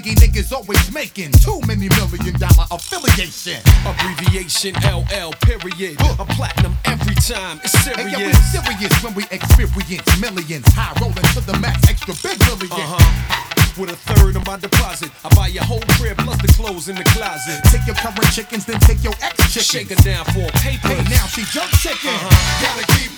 Niggas always making too many $1 million affiliation. Abbreviation LL period. I'm platinum every time. It's serious. Hey, yo, it's serious when we experience millions. High rolling to the max, extra big million. With a third of my deposit, I buy your whole crib plus the clothes in the closet. Take your current chickens, then take your ex chicken. Shake her down for a paper. Hey, now she jump chicken. Gotta keep